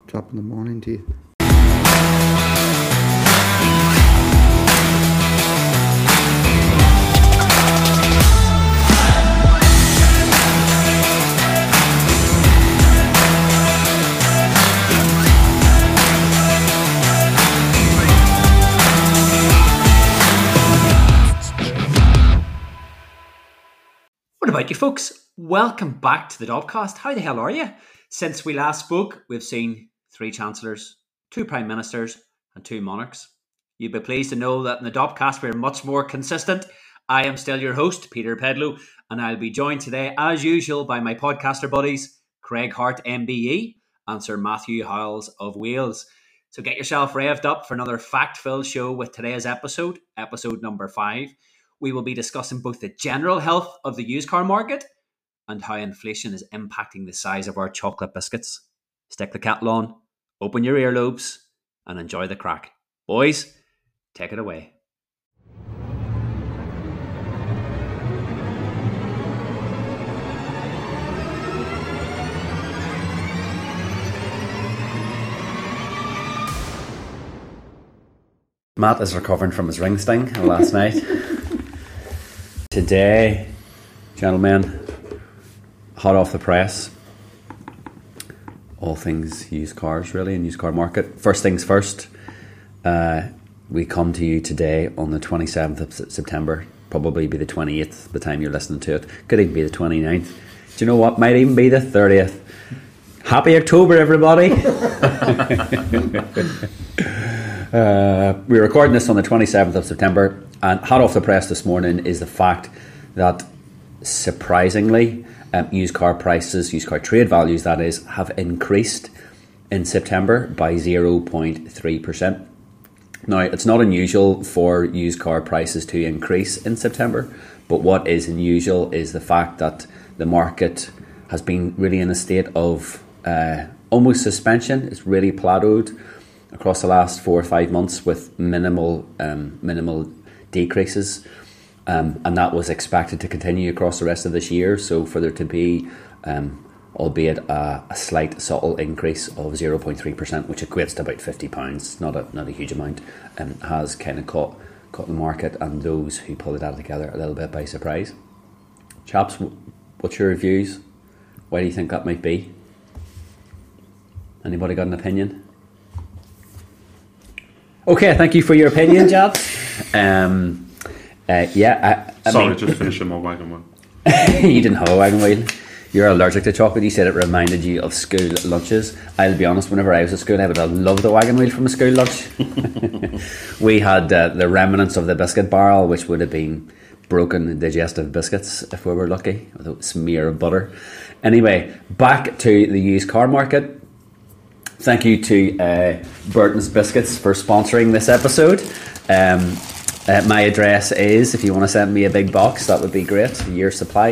Top of the morning to you. What about you folks? Welcome back to the Dopcast. How the hell are you? Since we last spoke, we've seen 3 chancellors, 2 prime ministers and 2 monarchs. You'd be pleased to know that in the Dopcast we're much more consistent. I am still your host, Peter Pedlow, and I'll be joined today, as usual, by my podcaster buddies, Craig Hart, MBE, and Sir Matthew Howells of Wales. So get yourself revved up for another fact-filled show with today's episode number 5. We will be discussing both the general health of the used car market and how inflation is impacting the size of our chocolate biscuits. Stick the kettle on, open your earlobes, and enjoy the crack. Boys, take it away. Matt is recovering from his ring sting last night. Today, gentlemen, hot off the press, all things used cars really, and used car market. First things first, we come to you today on the 27th of September, probably be the 28th by the time you're listening to it. Could even be the 29th. Do you know what? Might even be the 30th. Happy October, everybody. We're recording this on the 27th of September, and hot off the press this morning is the fact that surprisingly used car prices, used car trade values that is, have increased in September by 0.3%. Now, it's not unusual for used car prices to increase in September, but what is unusual is the fact that the market has been really in a state of almost suspension. It's really plateaued across the last 4 or 5 months with minimal decreases, and that was expected to continue across the rest of this year. So for there to be, albeit a slight subtle increase of 0.3%, which equates to about £50, not a huge amount, has kind of caught the market and those who pull the data together a little bit by surprise. Chaps, what's your views? Why do you think that might be? Anybody got an opinion? Okay, thank you for your opinion, Jad. Sorry, just finishing my wagon wheel. You didn't have a wagon wheel. You're allergic to chocolate. You said it reminded you of school lunches. I'll be honest, whenever I was at school, I would have loved the wagon wheel from a school lunch. We had the remnants of the biscuit barrel, which would have been broken digestive biscuits if we were lucky, with a smear of butter. Anyway, back to the used car market. Thank you to Burton's Biscuits for sponsoring this episode. My address is, if you want to send me a big box, that would be great, a year's supply.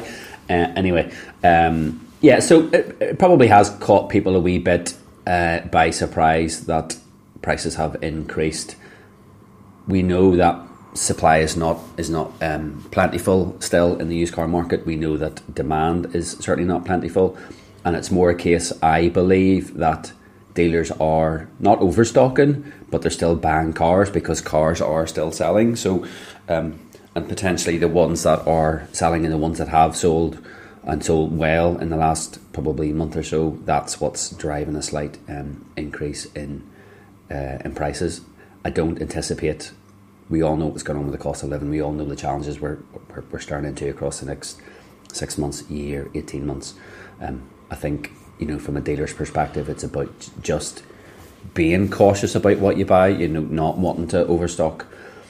So it probably has caught people a wee bit by surprise that prices have increased. We know that supply is not plentiful still in the used car market. We know that demand is certainly not plentiful, and it's more a case, I believe, that dealers are not overstocking, but they're still buying cars because cars are still selling. So, and potentially the ones that are selling and the ones that have sold and sold well in the last probably month or so, that's what's driving a slight increase in prices. I don't anticipate. We all know what's going on with the cost of living. We all know the challenges we're staring into across the next 6 months, year, 18 months. I think, from a dealer's perspective, it's about just being cautious about what you buy, not wanting to overstock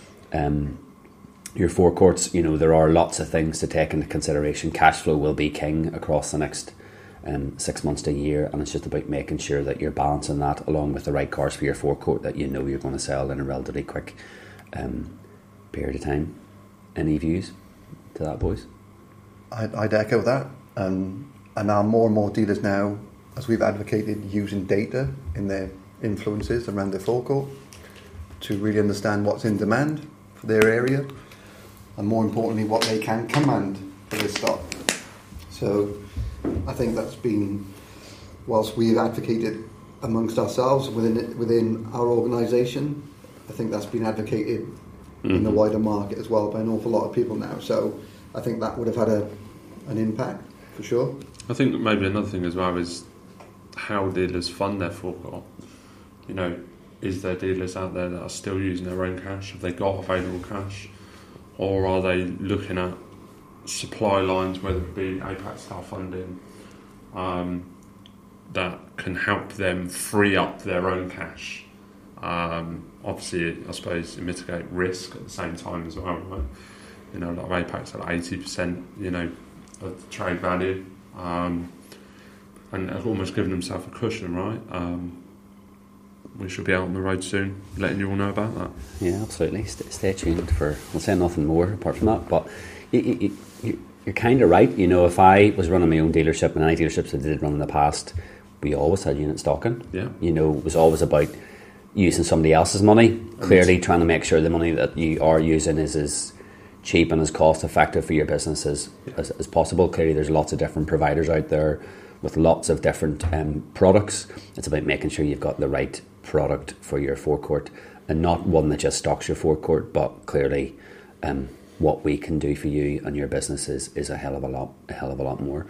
your forecourts. There are lots of things to take into consideration. Cash flow will be king across the next 6 months to a year, and it's just about making sure that you're balancing that along with the right cars for your forecourt that you're going to sell in a relatively quick period of time. Any views to that, boys? I'd echo that. And are more and more dealers now, as we've advocated, using data in their influences around their forecourt to really understand what's in demand for their area, and more importantly, what they can command for their stock. So I think that's been, whilst we've advocated amongst ourselves within our organisation. I think that's been advocated in the wider market as well by an awful lot of people now. So I think that would have had an impact for sure. I think maybe another thing as well is how dealers fund their forecourt. Is there dealers out there that are still using their own cash? Have they got available cash? Or are they looking at supply lines, whether it be APAC style funding, that can help them free up their own cash? Obviously, I suppose, mitigate risk at the same time as well, right? A lot of APAC's at 80%, of the trade value, and have almost given themselves a cushion, right? We should be out on the road soon, letting you all know about that. Yeah, absolutely. Stay tuned for. We'll say nothing more apart from that, but you're kind of right. If I was running my own dealership, and any dealerships that I did run in the past, we always had unit stocking. Yeah. It was always about using somebody else's money. Clearly, trying to make sure the money that you are using is as cheap and as cost effective for your business as possible. Clearly, there's lots of different providers out there with lots of different products. It's about making sure you've got the right product for your forecourt, and not one that just stocks your forecourt, but clearly what we can do for you and your business is a hell of a lot more.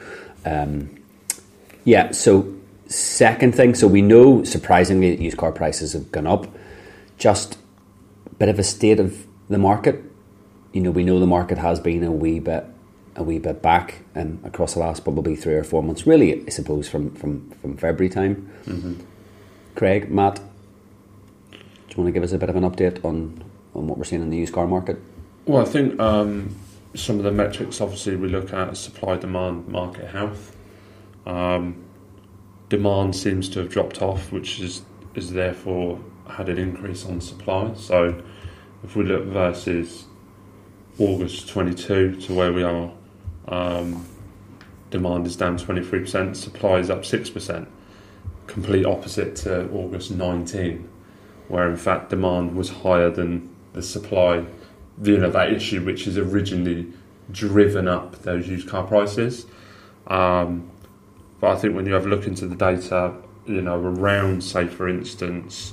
So second thing, so we know surprisingly that used car prices have gone up. Just a bit of a state of the market. We know the market has been a wee bit back across the last probably 3 or 4 months, really, I suppose, from February time. Craig, Matt, do you want to give us a bit of an update on what we're seeing in the used car market? Well, I think some of the metrics, obviously, we look at supply, demand, market health. Demand seems to have dropped off, which is therefore had an increase on supply. So if we look versus August 22 to where we are, demand is down 23%, supply is up 6%. Complete opposite to August 19, where in fact demand was higher than the supply. That issue which has originally driven up those used car prices. But I think when you have a look into the data, around, say for instance,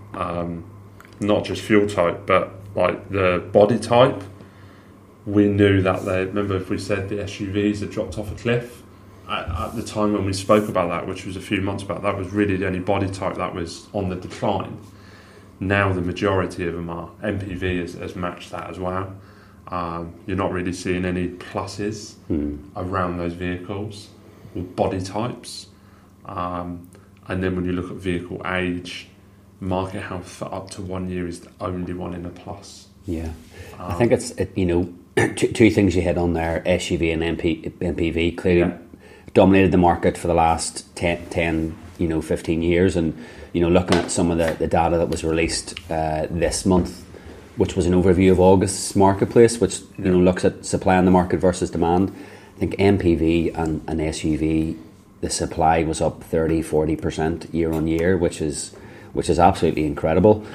not just fuel type, but like the body type, we knew that remember if we said the SUVs had dropped off a cliff, at the time when we spoke about that, which was a few months back, that was really the only body type that was on the decline. Now the majority of them are. MPV has matched that as well. You're not really seeing any pluses around those vehicles or body types. And then when you look at vehicle age, market health for up to 1 year is the only one in a plus. Yeah. I think it's two things you hit on there, SUV and MPV, clearly dominated the market for the last 10 15 years. And looking at some of the data that was released this month, which was an overview of August's marketplace, which looks at supply in the market versus demand. I think MPV and SUV, the supply was up 30-40% year on year, which is absolutely incredible.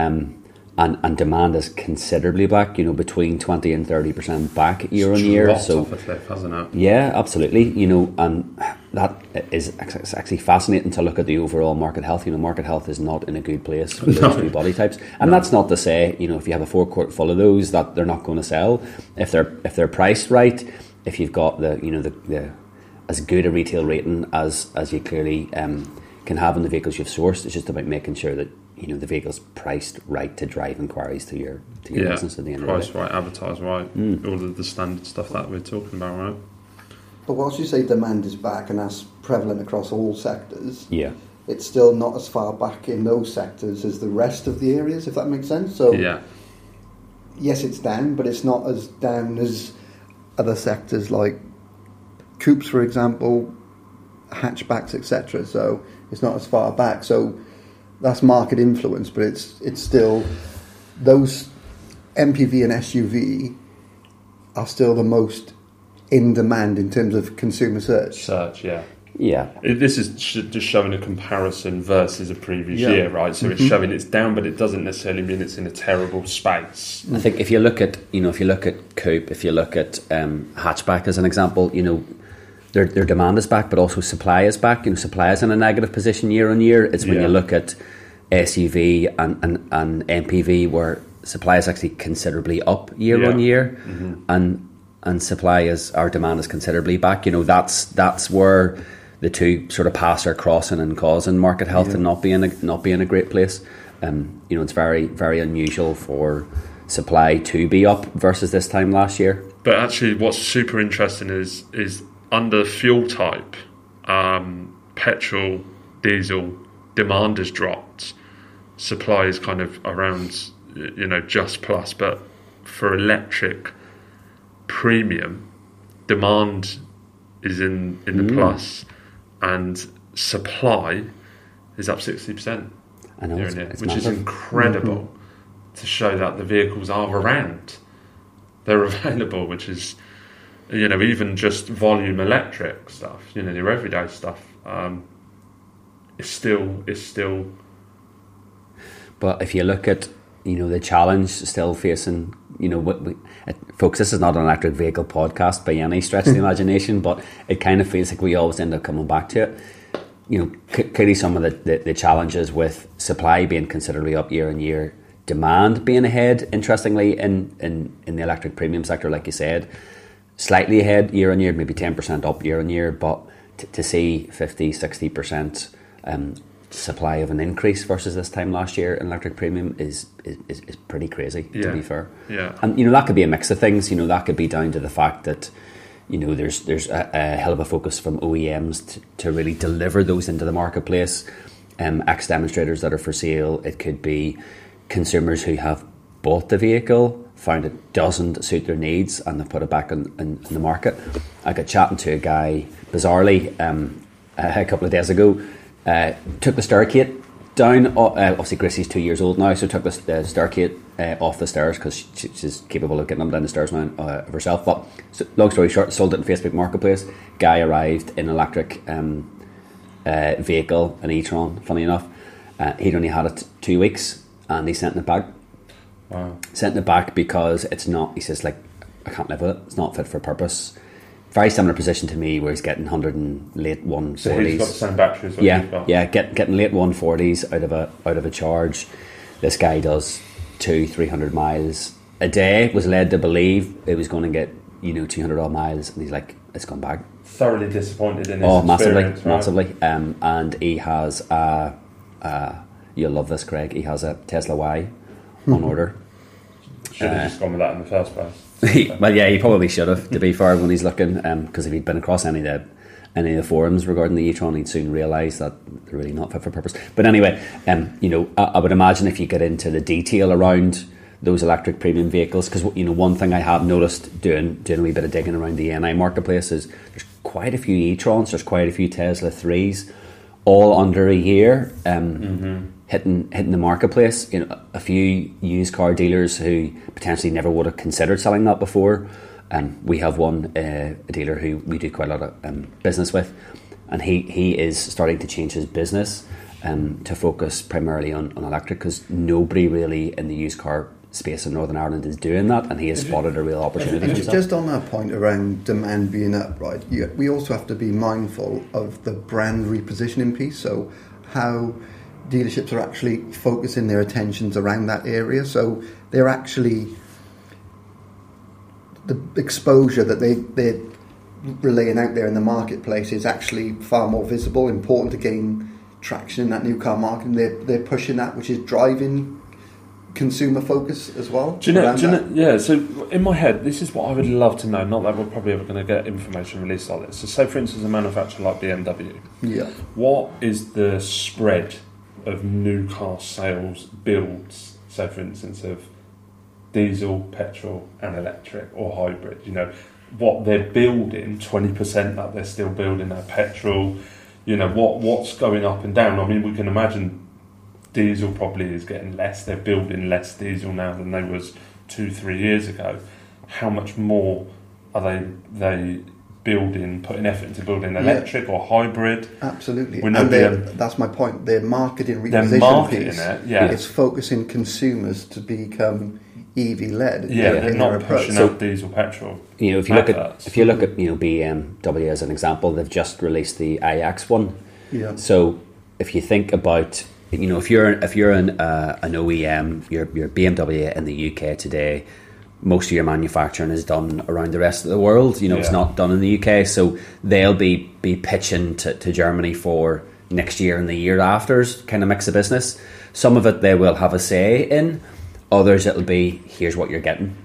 And demand is considerably back, between 20 and 30% back year on year. So off a cliff, hasn't it? Yeah, absolutely. And that is actually fascinating to look at the overall market health. Market health is not in a good place with those two body types, and that's not to say if you have a forecourt full of those that they're not going to sell if they're priced right. If you've got the as good a retail rating as you clearly can have in the vehicles you've sourced, it's just about making sure that the vehicle's priced right to drive inquiries to your business at the end of the day. Price right, advertise right, all of the standard stuff that we're talking about, right? But whilst you say demand is back and that's prevalent across all sectors, it's still not as far back in those sectors as the rest of the areas, if that makes sense. So yes, it's down, but it's not as down as other sectors like coupes, for example, hatchbacks, etc. So it's not as far back. So that's market influence, but it's still those MPV and SUV are still the most in demand in terms of consumer search. This is just showing a comparison versus a previous year, right? So it's showing it's down, but it doesn't necessarily mean it's in a terrible space. I think if you look at coupe, if you look at hatchback as an example, their demand is back, but also supply is back. Supply is in a negative position year on year. It's when you look at SUV and MPV where supply is actually considerably up year on year, and supply is, our demand is considerably back. That's where the two sort of paths are crossing and causing market health and not being a great place. It's very, very unusual for supply to be up versus this time last year. But actually, what's super interesting is under fuel type, petrol, diesel demand has dropped. Supply is kind of around, just plus. But for electric premium, demand is in the plus, and supply is up 60%. I know, it's which is incredible to show that the vehicles are around. They're available, which is, even just volume electric stuff, your everyday stuff, is still. But if you look at, the challenge still facing, folks, this is not an electric vehicle podcast by any stretch of the imagination, but it kind of feels like we always end up coming back to it. Clearly some of the challenges with supply being considerably up year on year, demand being ahead, interestingly, in the electric premium sector, like you said, slightly ahead year on year, maybe 10% up year on year, but to see 50-60% supply of an increase versus this time last year in electric premium is pretty crazy, to be fair. Yeah. And that could be a mix of things. That could be down to the fact that there's a hell of a focus from OEMs to really deliver those into the marketplace. X demonstrators that are for sale. It could be consumers who have bought the vehicle, found it doesn't suit their needs, and they've put it back in the market. I got chatting to a guy, bizarrely, a couple of days ago, took the Starcade down. Obviously, Gracie's 2 years old now, so took the Starcade off the stairs because she's capable of getting them down the stairs now herself. But long story short, sold it in Facebook Marketplace. Guy arrived in electric vehicle, an e-tron, funny enough. He'd only had it 2 weeks and he sent it back. Wow. Sent it back because it's not, he says, I can't live with it. It's not fit for purpose. Very similar position to me where he's getting 100 and late 140s. So he's got the same battery as what you've got. Yeah, getting late 140s out of a charge. This guy does 200-300 miles a day. Was led to believe it was going to get 200 odd miles, and he's like, it's gone back. Thoroughly disappointed in his experience. Massively. And he has you'll love this, Craig. He has a Tesla Y on order. Should have just gone with that in the first place. Well, yeah, he probably should have, to be fair, when he's looking, because if he'd been across any of the forums regarding the e-tron, he'd soon realise that they're really not fit for purpose. But anyway, I would imagine if you get into the detail around those electric premium vehicles, because one thing I have noticed doing a wee bit of digging around the NI marketplace is there's quite a few e-trons, there's quite a few Tesla 3s, all under a year, hitting the marketplace. A few used car dealers who potentially never would have considered selling that before. We have one a dealer who we do quite a lot of business with, and he is starting to change his business to focus primarily on electric, because nobody really in the used car space in Northern Ireland is doing that, and he has spotted a real opportunity for himself. Just on that point around demand being up, right? We also have to be mindful of the brand repositioning piece. So how dealerships are actually focusing their attentions around that area. So they're actually, the exposure that they're relaying out there in the marketplace is actually far more visible, important to gain traction in that new car market. And they're pushing that, which is driving consumer focus as well. Do you know, yeah, so in my head, this is what I would love to know, not that we're probably ever going to get information released like this. So say, for instance, a manufacturer like BMW. Yeah. What is the spread of new car sales builds, say, for instance, of diesel, petrol and electric or hybrid? What they're building, 20% that they're still building their petrol, what's going up and down. I mean, we can imagine diesel probably is getting less. They're building less diesel now than they was 2-3 years ago. How much more are they building, putting effort into building electric or hybrid? Absolutely. And that's my point. Their marketing repositioning piece is focusing consumers to become EV led. Yeah, they're in not their approach. pushing out diesel petrol. You know, if you look at BMW as an example, they've just released the iX one. Yeah. So if you think about, if you're an OEM, you're BMW in the UK today, most of your manufacturing is done around the rest of the world. It's not done in the UK, so they'll be pitching to Germany for next year and the year after's kind of mix of business. Some of it they will have a say in, others it'll be, here's what you're getting.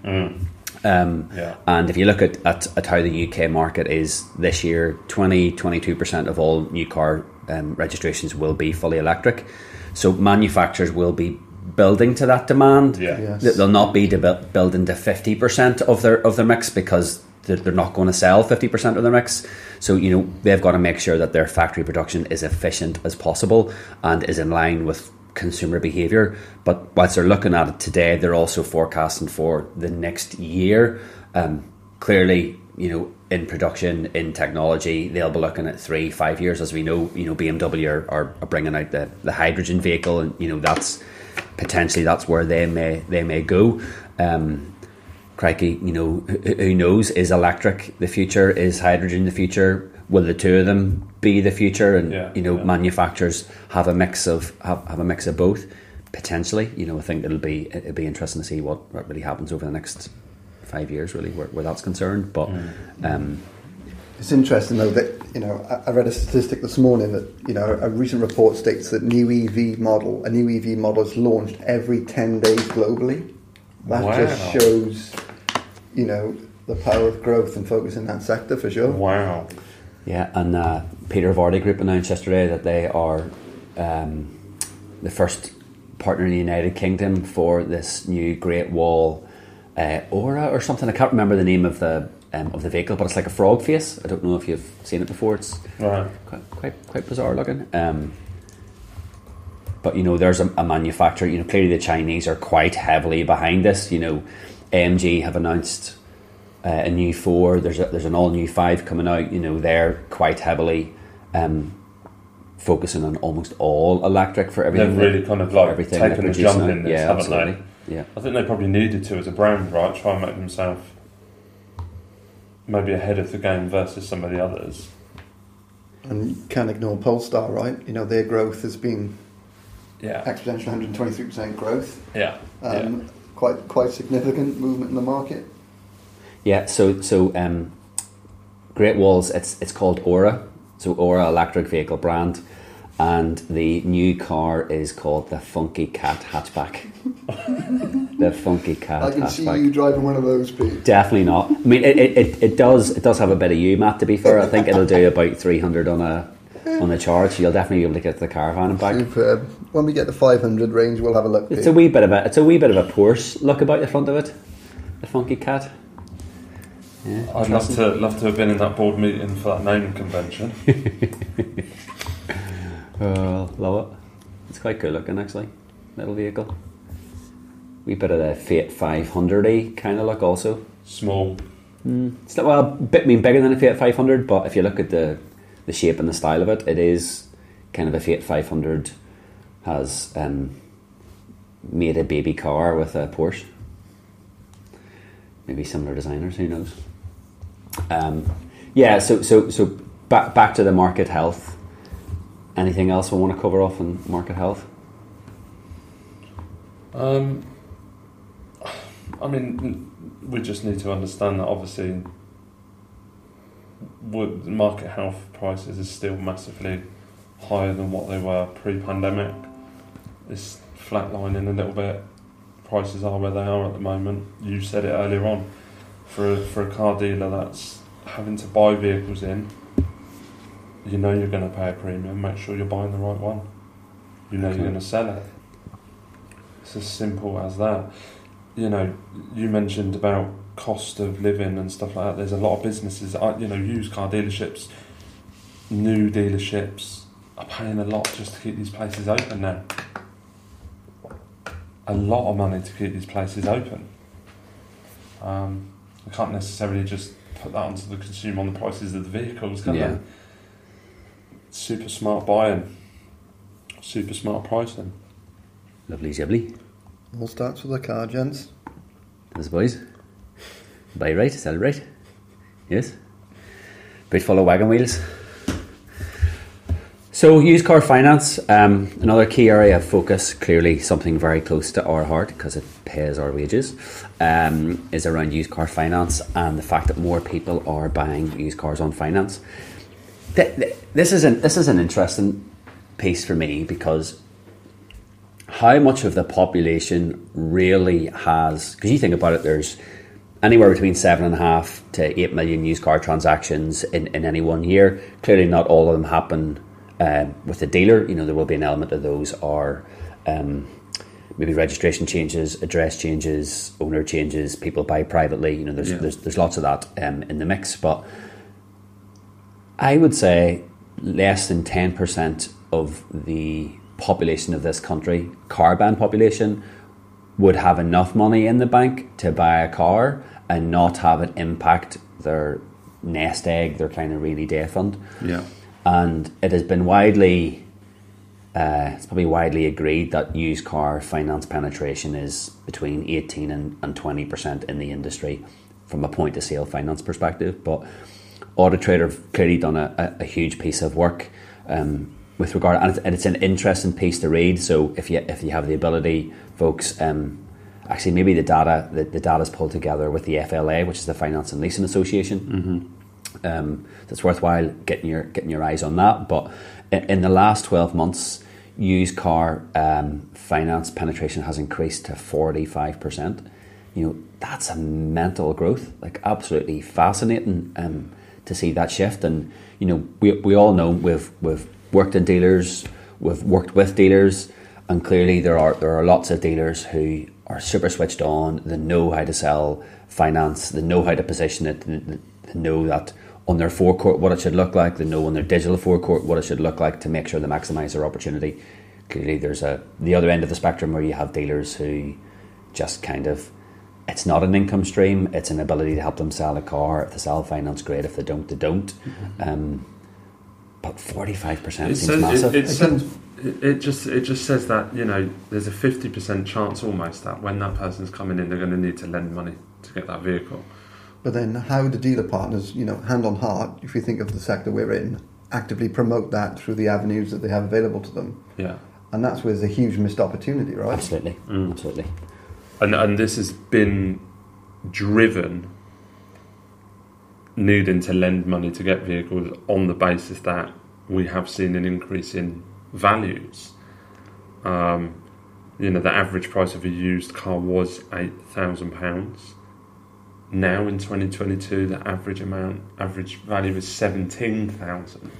And if you look at how the UK market is this year, 22% of all new car registrations will be fully electric. So manufacturers will be building to that demand. Yes. They'll not be building to 50% of their mix, because they're not going to sell 50% of their mix. So they've got to make sure that their factory production is efficient as possible and is in line with consumer behaviour. But whilst they're looking at it today, they're also forecasting for the next year. Clearly, in production, in technology, they'll be looking at 3-5 years. As we know, BMW are bringing out the hydrogen vehicle, and that's potentially where they may go. Crikey, who knows? Is electric the future? Is hydrogen the future? Will the two of them be the future? And manufacturers have a mix of both potentially. I think it'll be interesting to see what really happens over the next 5 years, really, where that's concerned. But it's interesting though that I read a statistic this morning that a recent report states that a new EV model is launched every 10 days globally. That just shows the power of growth and focus in that sector for sure. Wow. Yeah, and Peter Vardy Group announced yesterday that they are the first partner in the United Kingdom for this new Great Wall Aura or something. I can't remember the name of the vehicle, but it's like a frog face. I don't know if you've seen it before. It's quite bizarre looking. But there's a manufacturer. Clearly the Chinese are quite heavily behind this. AMG have announced a new 4. There's an all new 5 coming out. They're quite heavily focusing on almost all electric for everything. They've really kind of taken the jump in this, haven't they? Yeah. I think they probably needed to as a brand, right? Try and make themselves maybe ahead of the game versus some of the others. And you can't ignore Polestar, right? Their growth has been exponential, 123% growth. Quite significant movement in the market. Yeah, so Great Wall's it's called Aura, so Aura electric vehicle brand, and the new car is called the Funky Cat hatchback. The Funky Cat. I can hatchback. see you driving one of those, Pete. Definitely not. I mean, it does have a bit of you, Matt. To be fair, I think it'll do about 300 on a charge. So you'll definitely be able to get to the caravan and back. Superb. When we get the 500 range, we'll have a look. It's a wee bit of a Porsche look about the front of it. The Funky Cat. Yeah, I'd love to have been in that board meeting for that naming convention. Love it. It's quite cool looking, actually. Little vehicle. Wee bit of the Fiat 500-y kind of look also. Small. It's not, well, bigger than a Fiat 500, but if you look at the shape and the style of it, it is kind of a Fiat 500 has made a baby car with a Porsche. Maybe similar designers, who knows? So back to the market health. Anything else we want to cover off on market health? I mean, we just need to understand that obviously market health prices is still massively higher than what they were pre-pandemic. It's flatlining a little bit. Prices are where they are at the moment. You said it earlier on. For a car dealer that's having to buy vehicles in, you're going to pay a premium. Make sure you're buying the right one. You're going to sell it. It's as simple as that. You mentioned about cost of living and stuff like that. There's a lot of businesses, used car dealerships, new dealerships are paying a lot just to keep these places open now. A lot of money to keep these places open. I can't necessarily just put that onto the consumer on the prices of the vehicles, can they? Super smart buying, super smart pricing. Lovely jibbly. All starts with a car, gents. I suppose. Buy right, sell right. Yes. Boot full of wagon wheels. So, used car finance, another key area of focus, clearly something very close to our heart because it pays our wages, is around used car finance and the fact that more people are buying used cars on finance. This is an interesting piece for me because how much of the population really has, because you think about it, there's anywhere between 7.5 to 8 million used car transactions in any 1 year. Clearly not all of them happen with the dealer. You know, there will be an element of those are maybe registration changes, address changes, owner changes, people buy privately. You know, there's lots of that in the mix. But I would say less than 10% of the population of this country, car band population, would have enough money in the bank to buy a car and not have it impact their nest egg, their kind of rainy day fund. Yeah. And it has been widely, it's probably widely agreed that used car finance penetration is between 18 and 20% in the industry from a point of sale finance perspective. But Auto Trader have clearly done a huge piece of work with regard, and it's an interesting piece to read. So if you have the ability, folks, actually maybe the data is pulled together with the FLA, which is the Finance and Leasing Association. It's worthwhile getting your eyes on that. But in the last 12 months, used car finance penetration has increased to 45%. You know, that's a mental growth, like absolutely fascinating to see that shift. And you know, we all know we've worked in dealers, we've worked with dealers, and clearly there are lots of dealers who are super switched on. They know how to sell finance, they know how to position it, they know that on their forecourt what it should look like, they know on their digital forecourt what it should look like to make sure they maximise their opportunity. Clearly there's the other end of the spectrum where you have dealers who just kind of, it's not an income stream, it's an ability to help them sell a car. If they sell finance, great. If they don't, they don't. But 45% seems massive. It just says that, you know, there's a 50% chance almost that when that person's coming in, they're going to need to lend money to get that vehicle. But then how the dealer partners, you know, hand on heart, if you think of the sector we're in, actively promote that through the avenues that they have available to them. Yeah. And that's where there's a huge missed opportunity, right? Absolutely. Absolutely. And this has been driven needing to lend money to get vehicles on the basis that we have seen an increase in values. You know, the average price of a used car was £8,000. Now in 2022, the average value is 17,000.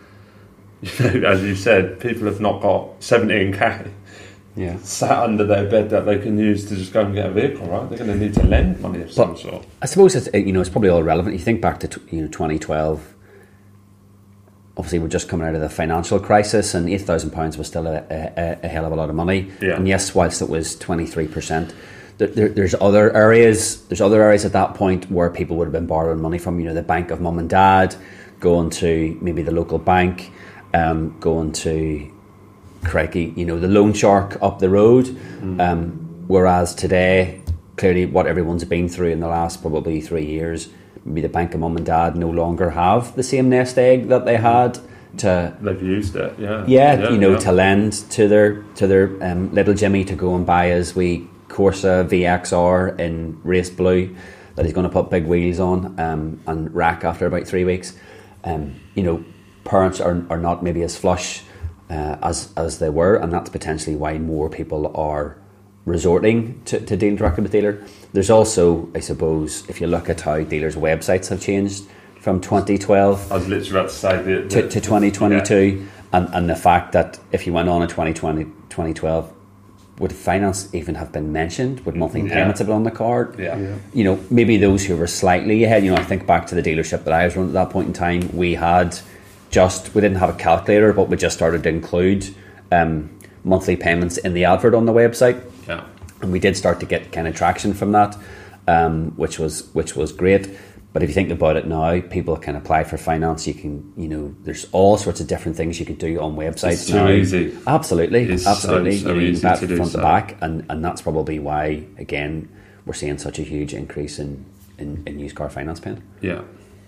You know, as you said, people have not got 17k sat under their bed that they can use to just go and get a vehicle, right? They're going to need to lend money of some sort. I suppose it's probably all relevant. You think back to 2012. Obviously, we're just coming out of the financial crisis, and £8,000 was still a hell of a lot of money. Yeah. And yes, whilst it was 23%, there's other areas. There's other areas at that point where people would have been borrowing money from. You know, the bank of mum and dad, going to maybe the local bank, going to, crikey, you know, the loan shark up the road. Whereas today, clearly, what everyone's been through in the last probably 3 years. Maybe the bank of mum and dad no longer have the same nest egg that they had to. They've used it, to lend to their little Jimmy to go and buy his wee Corsa VXR in race blue that he's going to put big wheels on and rack after about 3 weeks. You know, parents are not maybe as flush as they were, and that's potentially why more people are resorting to dealing directly with dealer. There's also, I suppose, if you look at how dealers' websites have changed from 2012 I was literally about to say to 2022, and the fact that if you went on in 2012, would finance even have been mentioned? Would monthly payments have been on the card? You know, maybe those who were slightly ahead. You know, I think back to the dealership that I was running at that point in time. We didn't have a calculator, but we just started to include monthly payments in the advert on the website. Yeah. And we did start to get kind of traction from that, which was great. But if you think about it now, people can apply for finance. You can, you know, there's all sorts of different things you can do on websites. It's too easy. Absolutely. So you can easy bet to do front so. to back, and that's probably why, again, we're seeing such a huge increase in used car finance paying. Yeah.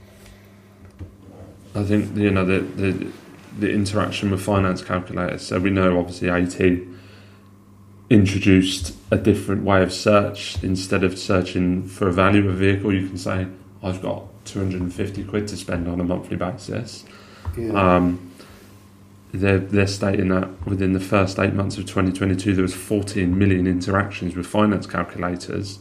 I think, the interaction with finance calculators. So we know obviously AT introduced a different way of search. Instead of searching for a value of a vehicle, you can say, I've got 250 quid to spend on a monthly basis. Yeah. They're stating that within the first 8 months of 2022 there was 14 million interactions with finance calculators,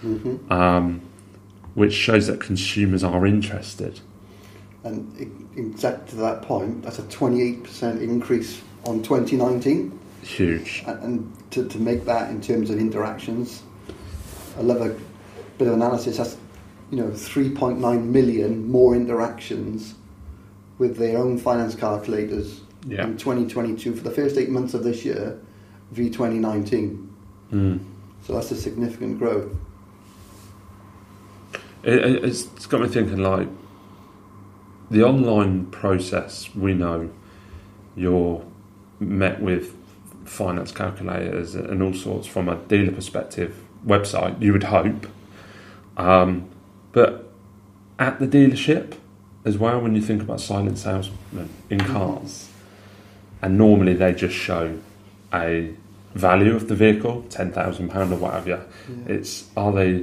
which shows that consumers are interested. And exactly to that point, that's a 28% increase on 2019. Huge. And to make that in terms of interactions, I love a bit of analysis. That's 3.9 million more interactions with their own finance calculators in 2022 for the first 8 months of this year, v 2019. So that's a significant growth. It's got me thinking, like, the online process, we know you're met with finance calculators and all sorts from a dealer perspective website, you would hope. But at the dealership as well, when you think about silent salesmen in cars, and normally they just show a value of the vehicle, £10,000 or whatever, are they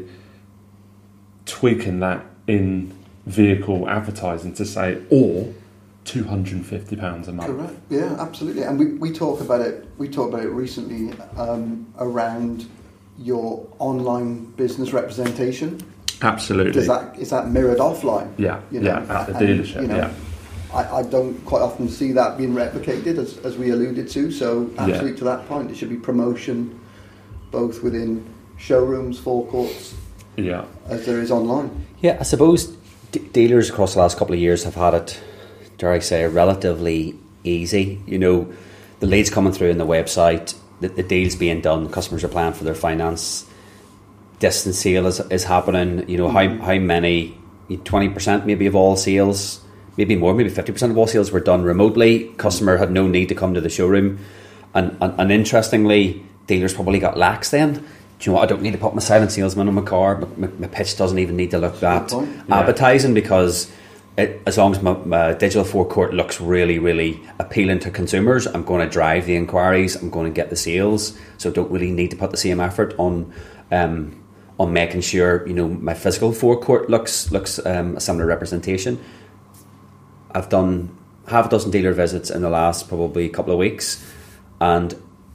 tweaking that in vehicle advertising to say, or £250 a month? Correct. Yeah, absolutely. And we talk about it. We talked about it recently around your online business representation. Absolutely. Is that mirrored offline? Yeah. At the dealership. I don't quite often see that being replicated, as we alluded to. So, absolutely to that point, it should be promotion both within showrooms, forecourts, as there is online. Yeah, I suppose dealers across the last couple of years have had it, dare I say, relatively easy. The leads coming through on the website, the deals being done, customers are applying for their finance, distance sale is happening. How many, 20% maybe of all sales, maybe more, maybe 50% of all sales were done remotely. Customer had no need to come to the showroom, and interestingly, dealers probably got lax then. Do you know what? I don't need to put my silent salesman on my car. My pitch doesn't even need to look that advertising, because as long as my digital forecourt looks really, really appealing to consumers, I'm going to drive the inquiries, I'm going to get the sales. So I don't really need to put the same effort on making sure my physical forecourt looks a similar representation. I've done half a dozen dealer visits in the last probably couple of weeks, and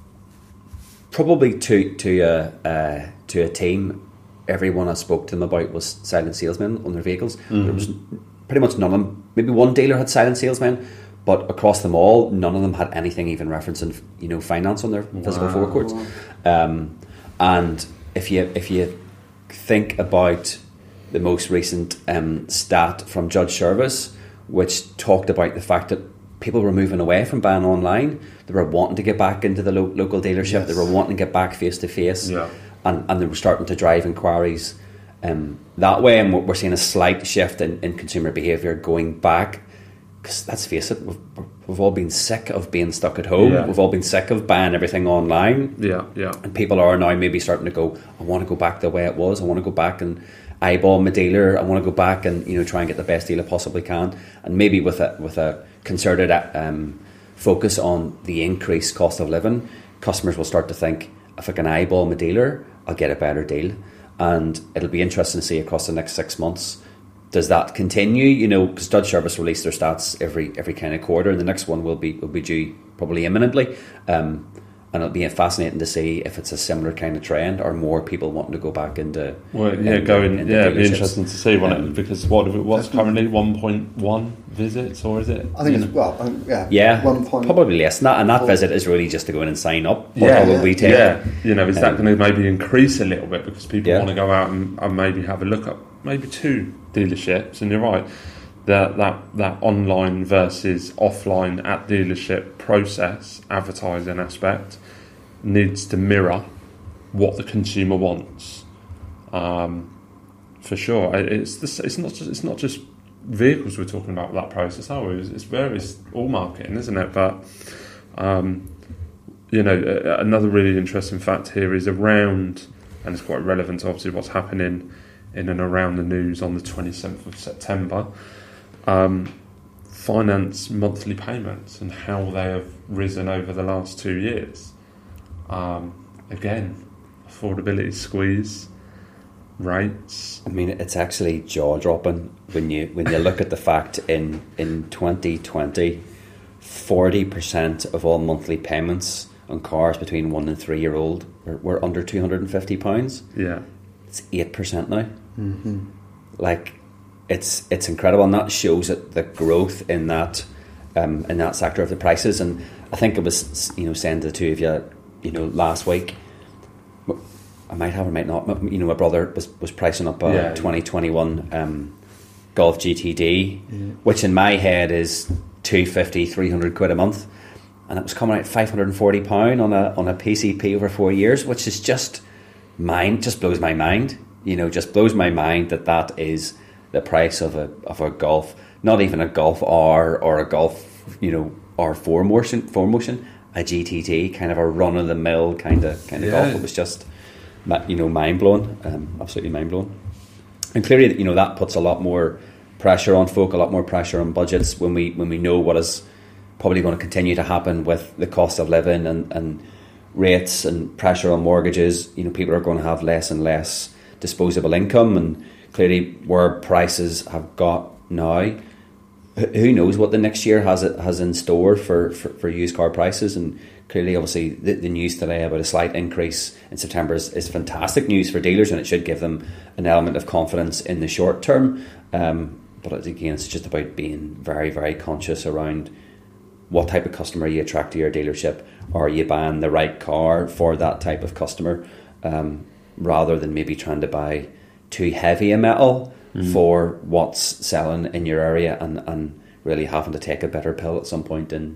probably to a team, everyone I spoke to them about was silent salesmen on their vehicles. There was pretty much none of them. Maybe one dealer had silent salesmen, but across them all, none of them had anything even referencing finance on their physical forecourts. And if you think about the most recent stat from Judge Service, which talked about the fact that people were moving away from buying online. They were wanting to get back into the local dealership. Yes. They were wanting to get back face to face, and they were starting to drive inquiries that way. And we're seeing a slight shift in consumer behaviour going back, because let's face it, we've all been sick of being stuck at home. We've all been sick of buying everything online. And people are now maybe starting to go, I want to go back the way it was. I want to go back and eyeball my dealer. I want to go back and try and get the best deal I possibly can. And maybe with a concerted focus on the increased cost of living, customers will start to think, if I can eyeball my dealer, I'll get a better deal. And it'll be interesting to see across the next 6 months, does that continue? Because Judge Service release their stats every kind of quarter, and the next one will be due probably imminently. And it'll be fascinating to see if it's a similar kind of trend, or more people wanting to go back into. It'd be interesting to see, because what's currently 1.1 visits, or is it? I think it's 1 point. Probably less than that, and that visit is really just to go in and sign up. Is that going to maybe increase a little bit because people want to go out and maybe have a look at maybe 2 dealerships? And you're right, that online versus offline at dealership process, advertising aspect, needs to mirror what the consumer wants. For sure, it's not just vehicles we're talking about with that process, are we? It's all marketing, isn't it? But another really interesting fact here is around and it's quite relevant to obviously what's happening in and around the news on the 27th of September. Finance monthly payments and how they have risen over the last 2 years. Again, affordability squeeze, rates. I mean, it's actually jaw-dropping when you look at the fact in 2020, 40% of all monthly payments on cars between 1 and 3 year old were under £250. Yeah, it's 8% now. Mm-hmm. Like, it's incredible, and that shows that the growth in that sector of the prices. And I think it was saying to the two of you last week. I might have or might not. My brother was pricing up a 2021 Golf GTD, which in my head is 250, 300 quid a month, and it was coming out £540 on a PCP over 4 years, which is just blows my mind. Just blows my mind that is the price of a Golf, not even a Golf R or a Golf R4 motion, a GTD, kind of a run of the mill kind of Golf. It was just mind blowing, absolutely mind blowing. And clearly, that puts a lot more pressure on folk, a lot more pressure on budgets when we know what is probably going to continue to happen with the cost of living and rates and pressure on mortgages. People are going to have less and less disposable income, and clearly where prices have got now, who knows what the next year has in store for used car prices. And clearly, obviously, the news today about a slight increase in September is fantastic news for dealers, and it should give them an element of confidence in the short term. But again, it's just about being very, very conscious around what type of customer you attract to your dealership. Are you buying the right car for that type of customer, rather than maybe trying to buy too heavy a metal for what's selling in your area, and really having to take a bitter pill at some point in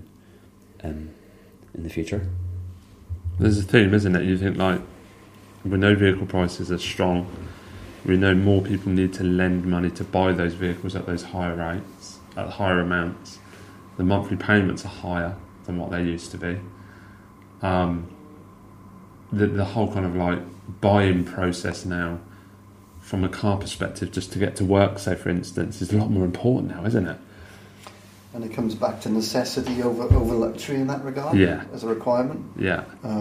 the future. There's a theme, isn't it? You think, like, we know vehicle prices are strong. We know more people need to lend money to buy those vehicles at those higher rates, at higher amounts. The monthly payments are higher than what they used to be. The whole kind of like buying process now, from a car perspective, just to get to work, say for instance, is a lot more important now, isn't it? And it comes back to necessity over luxury in that regard, as a requirement. Yeah.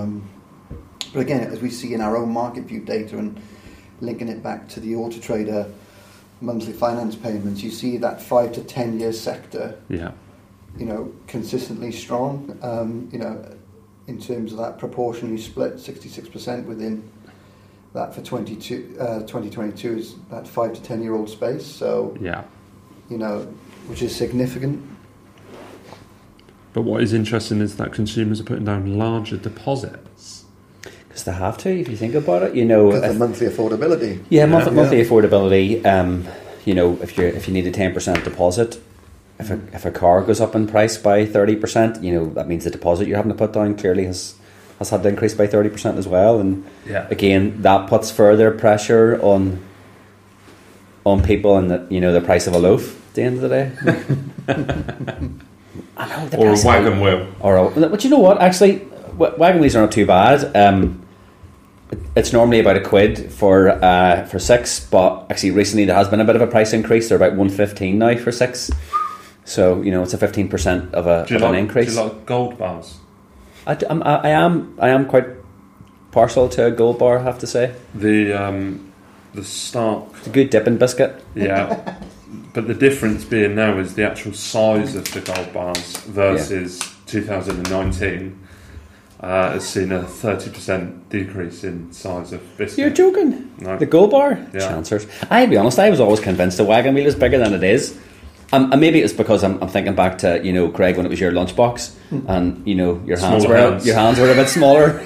But again, as we see in our own market view data and linking it back to the Auto Trader monthly finance payments, you see that 5 to 10 year sector, consistently strong. In terms of that proportionally split, 66% within that for 2022 is that 5 to 10 year old space. So, which is significant. But what is interesting is that consumers are putting down larger deposits. Because they have to, if you think about it, Because of monthly affordability. Monthly affordability. If you need a 10% deposit, if a car goes up in price by 30%, that means the deposit you're having to put down clearly has had to increase by 30% as well. And again, that puts further pressure on people, and the price of a loaf at the end of the day. I know, or a wagon wheel. But you know what? Actually, wagon wheels are not too bad. It's normally about £1 for 6, but actually recently there has been a bit of a price increase. They're about £1.15 now for 6. So it's a 15% of an increase. Do you like gold bars? I am quite partial to a gold bar, I have to say. The Stark. It's a good dipping biscuit. Yeah. But the difference being now is the actual size of the gold bars versus 2019 has seen a 30% decrease in size of biscuit. You're joking? No. The gold bar? Yeah. Chancers. I'll be honest, I was always convinced the wagon wheel is bigger than it is. And maybe it's because I'm thinking back to, Craig, when it was your lunchbox, and, your hands were a bit smaller.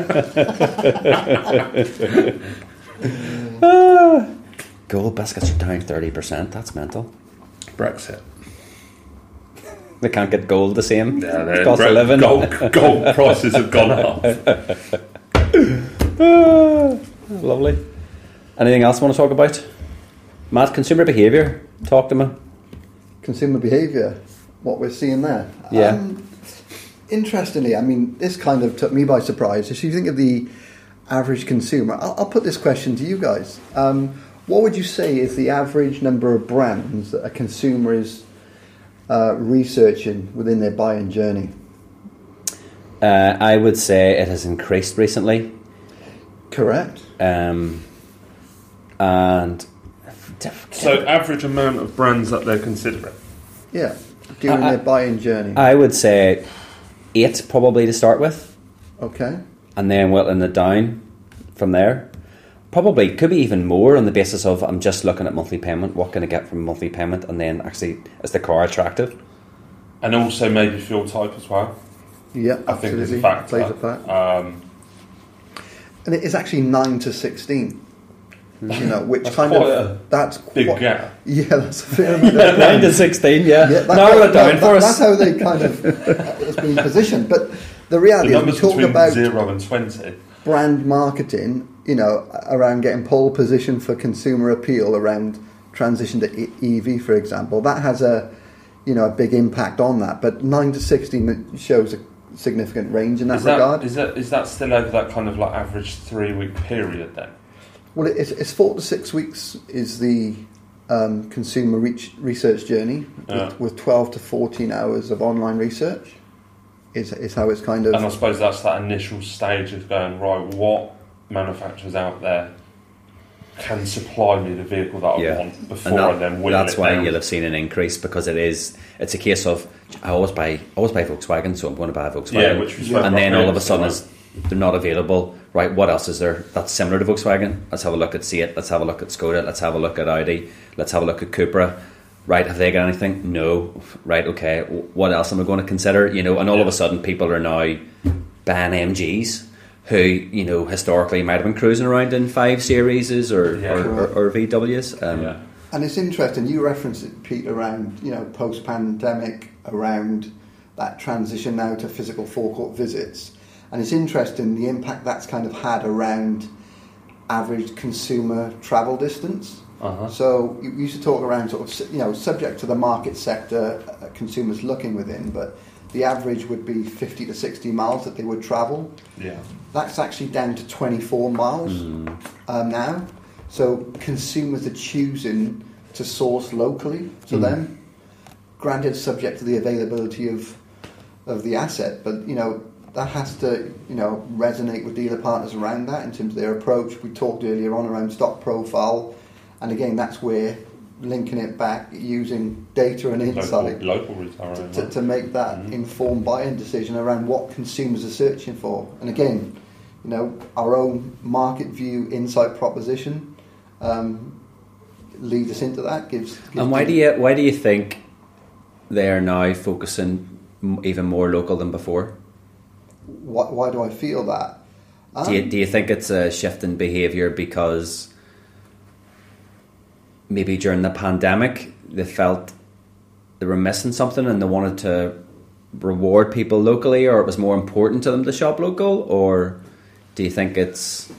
Gold biscuits are down 30%. That's mental. Brexit. They can't get gold the same. Yeah, cost of living. Gold prices have gone up. Lovely. Anything else you want to talk about? Matt, consumer behaviour. Talk to me. Consumer behaviour. What we're seeing there. Yeah. Interestingly, I mean, this kind of took me by surprise. If you think of the average consumer, I'll put this question to you guys. What would you say is the average number of brands that a consumer is researching within their buying journey? I would say it has increased recently. Correct. And So average amount of brands that they're considering. Yeah, during their buying journey. I would say 8 probably to start with, Okay. and then whittling it down from there. Probably could be even more on the basis of I'm just looking at monthly payment. What can I get from monthly payment, and then actually is the car attractive? And also maybe fuel type as well. Yeah, I think absolutely. there's a factor. Plays a part. And it is actually 9 to 16. You know, which That's kind quite of that's Big quite, gap. Yeah, that's a fair amount. 9 to 16, yeah. Narrow it down for That's us. how they kind of it's been positioned. But the The reality is, we numbers talk between about 0 and 20. brand marketing, you know, around getting pole position for consumer appeal around transition to EV, for example. That has a big impact on that. But 9 to 16 shows a significant range in that regard. Is that still over that kind of like average 3-week period then? Well, it's 4 to 6 weeks is the consumer research journey, with 12 to 14 hours of online research is how it's kind of... And I suppose that's that initial stage of going, right, what manufacturers out there can supply me the vehicle that I want before and then whittle that's it why down. you'll have seen an increase, because it's a case of I always buy Volkswagen, so I'm going to buy a Volkswagen. Yeah, which we spoke and about then all of a previously, sudden they're not available. Right, what else is there that's similar to Volkswagen? Let's have a look at Seat, let's have a look at Skoda, let's have a look at Audi, let's have a look at Cupra. Right, have they got anything? No. Right, okay, what else am I going to consider? You know, and all of a sudden people are now buying MGs who, you know, historically might have been cruising around in 5 Series or VWs. And it's interesting, you referenced it, Pete, around, you know, post-pandemic, around that transition now to physical forecourt visits. And it's interesting the impact that's kind of had around average consumer travel distance. So you used to talk around sort of, you know, subject to the market sector consumers looking within, but the average would be 50 to 60 miles that they would travel. Yeah. That's actually down to 24 miles now. So consumers are choosing to source locally to them. Granted, subject to the availability of the asset, but, you know, that has to, you know, resonate with dealer partners around that in terms of their approach. We talked earlier on around stock profile, and again, that's where linking it back using data and insight local retail to make that informed buying decision around what consumers are searching for. And again, you know, our own market view insight proposition leads us into that. And why do you think they are now focusing even more local than before? Why do I feel that? Do you think it's a shift in behaviour because maybe during the pandemic they felt they were missing something and they wanted to reward people locally, or it was more important to them to shop local? Or do you think it's...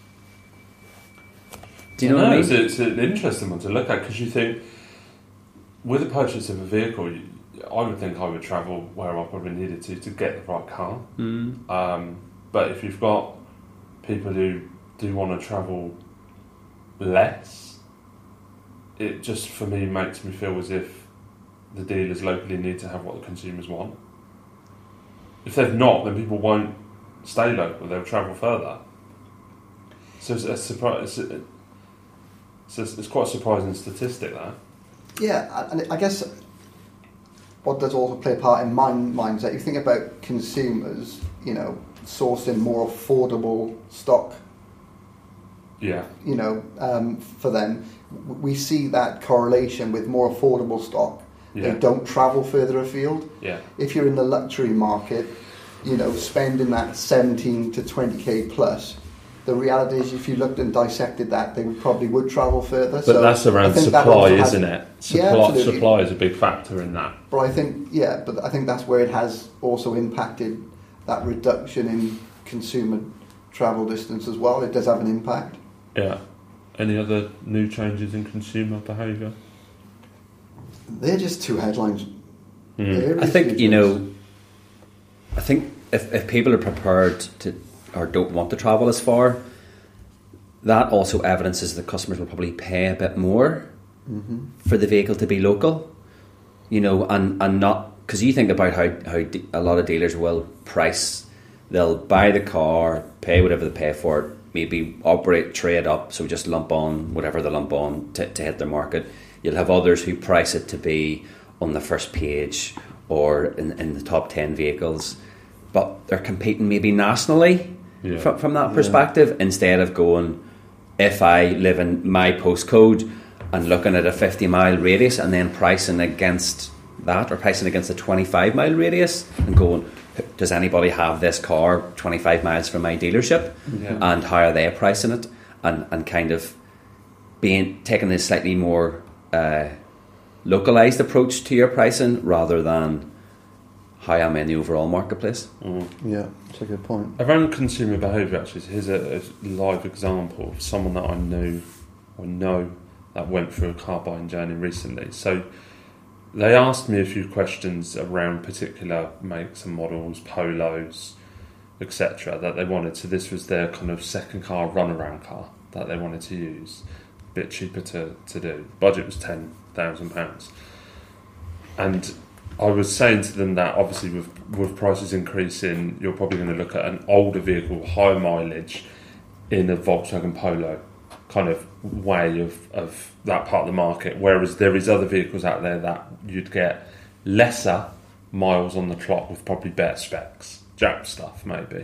Do you know what I mean? It's an interesting one to look at, because you think with the purchase of a vehicle, I would think I would travel where I probably needed to get the right car. But if you've got people who do want to travel less, it just, for me, makes me feel as if the dealers locally need to have what the consumers want. If they've not, then people won't stay local, they'll travel further. So it's a surprise. It's quite a surprising statistic, that. Yeah, and I guess what does also play a part in my mind is that you think about consumers, you know, sourcing more affordable stock. Yeah. You know, for them, we see that correlation with more affordable stock. Yeah. They don't travel further afield. Yeah. If you're in the luxury market, you know, spending that 17 to 20k plus, the reality is, if you looked and dissected that, they probably would travel further. But that's around supply, isn't it? Absolutely. Supply is a big factor in that. But I think, that's where it has also impacted that reduction in consumer travel distance as well. It does have an impact. Yeah. Any other new changes in consumer behaviour? They're just 2 headlines. I think, you know, I think if people are prepared or don't want to travel as far, that also evidences that customers will probably pay a bit more for the vehicle to be local, you know, and not, because you think about how a lot of dealers will price, they'll buy the car, pay whatever they pay for it, maybe operate, trade up, so just lump on whatever they lump on to hit their market. You'll have others who price it to be on the first page or in the top 10 vehicles, but they're competing maybe nationally from that perspective, instead of going, if I live in my postcode and looking at a 50-mile radius and then pricing against that, or pricing against a 25-mile radius and going, does anybody have this car 25 miles from my dealership, and how are they pricing it, and kind of taking a slightly more localized approach to your pricing rather than how am I in the overall marketplace. Yeah, that's a good point. Around consumer behaviour, actually, so here's a live example of someone that I know that went through a car buying journey recently. So they asked me a few questions around particular makes and models, polos, etc. that they wanted. So this was their kind of second car, runaround car that they wanted to use. A bit cheaper to do. Budget was £10,000. And I was saying to them that obviously with prices increasing, you're probably going to look at an older vehicle, higher mileage, in a Volkswagen Polo kind of way of that part of the market, whereas there is other vehicles out there that you'd get lesser miles on the clock with probably better specs, Jap stuff maybe,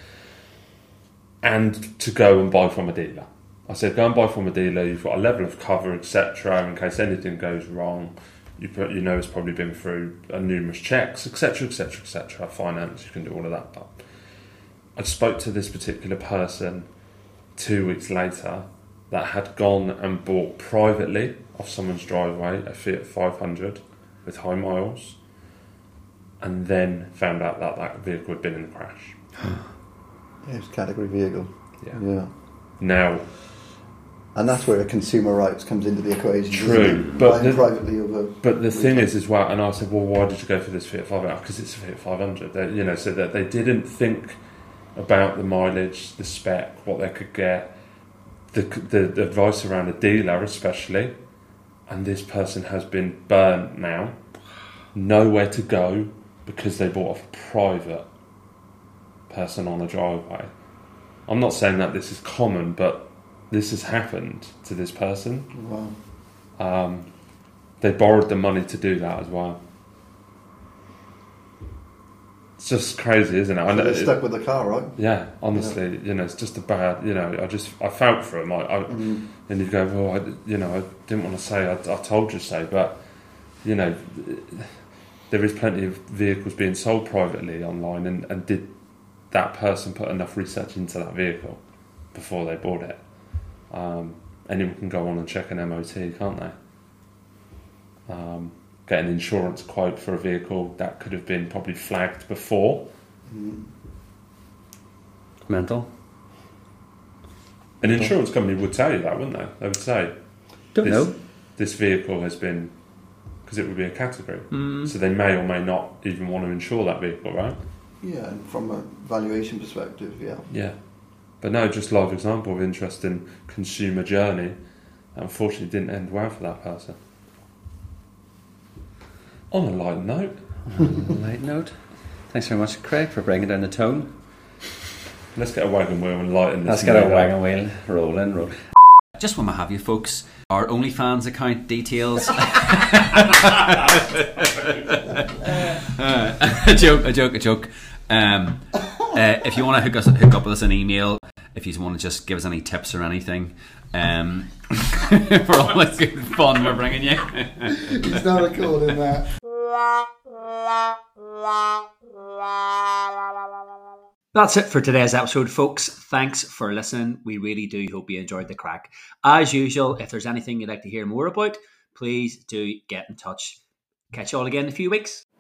and to go and buy from a dealer. I said, go and buy from a dealer, you've got a level of cover, etc., in case anything goes wrong. You know it's probably been through numerous checks, etc., etc., etc., finance, you can do all of that. But I spoke to this particular person 2 weeks later that had gone and bought privately off someone's driveway a Fiat 500 with high miles, and then found out that that vehicle had been in a crash. Yeah, it's a category vehicle. Yeah. Now, and that's where consumer rights comes into the equation. True, but privately over. But the thing is, as well, and I said, well, why did you go for this Fiat 500? Because it's a Fiat 500. They, so that they didn't think about the mileage, the spec, what they could get, the advice around a dealer, especially. And this person has been burnt now, nowhere to go because they bought off a private person on the driveway. I'm not saying that this is common, but this has happened to this person. Wow. They borrowed the money to do that as well. It's just crazy, isn't it? So they're stuck with the car, right? Yeah, honestly, it's just a bad. I felt for them. And you go, well, I didn't want to say. I told you so, but there is plenty of vehicles being sold privately online, and did that person put enough research into that vehicle before they bought it? Anyone can go on and check an MOT, can't they? Get an insurance quote for a vehicle that could have been probably flagged before. Mental. An insurance company would tell you that, wouldn't they? They would say, Don't know. This vehicle has been, because it would be a category. So they may or may not even want to insure that vehicle, right? Yeah, and from a valuation perspective, yeah. Yeah. But no, just live example of interesting consumer journey. Unfortunately, didn't end well for that person. On a light note. Thanks very much, Craig, for bringing down the tone. Let's get a wagon wheel and lighten this. Let's get a wagon wheel rolling. Just when I have you folks, our OnlyFans account details. A joke. If you want to hook up with us an email, if you want to just give us any tips or anything, for all the good fun we're bringing you. It's not a call in that. That's it for today's episode, folks. Thanks for listening. We really do hope you enjoyed the crack. As usual, if there's anything you'd like to hear more about, please do get in touch. Catch you all again in a few weeks.